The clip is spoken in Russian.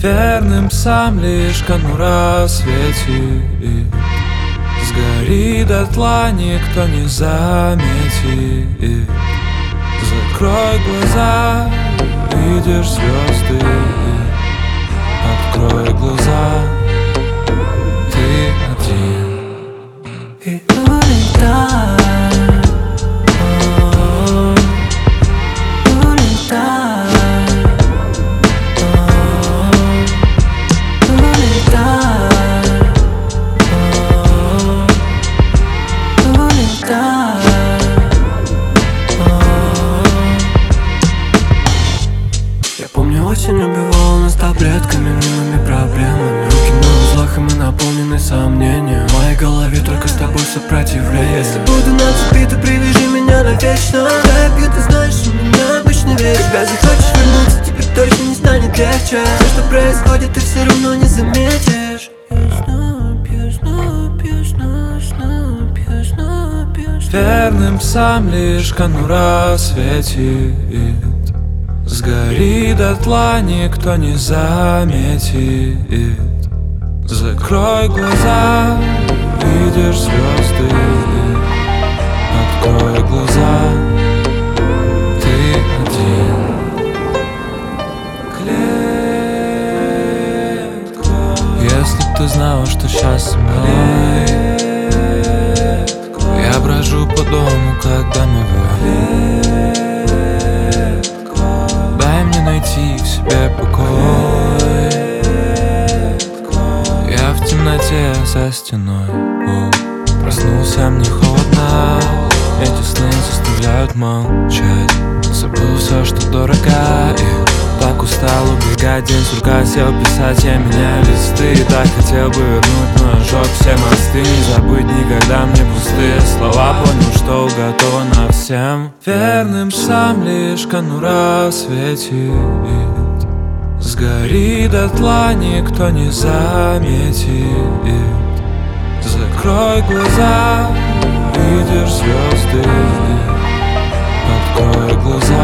Верным псам лишь конура светит. Сгори дотла, никто не заметит. Закрой глаза, видишь звезды. Открой глаза, ты один. И улетай. Я помню, осень убивала нас таблетками, мнимыми проблемами. Руки на узлах, и мы наполнены сомнением. В моей голове только с тобой сопротивление. Если буду на цепи, то привяжи меня навечно. Я пью, ты знаешь, у меня обычный вечер. Когда захочешь вернуться, теперь точно не станет легче. Все, что происходит, ты все равно не заметишь. Верным псам лишь конура светит. Сгори дотла, никто не заметит. Закрой глаза, видишь звезды. Открой глаза, ты один. Если б ты знала, что сейчас со мной, я брожу по дому, как домовой. Дай мне найти в себе покой. Я в темноте за стеной. Проснулся, мне холодно. Эти сны заставляют молчать. Забыл все, что дорого, и так устал убегать. День сурка сел писать, я меняю листы. И так хотел бы вернуть, но я сжег все мосты. Не забыть никогда мне пустые слова. Понял, что уготовано всем. Верным псам лишь конура светит. Сгори дотла, никто не заметит. Закрой глаза, видишь звезды. Открой глаза.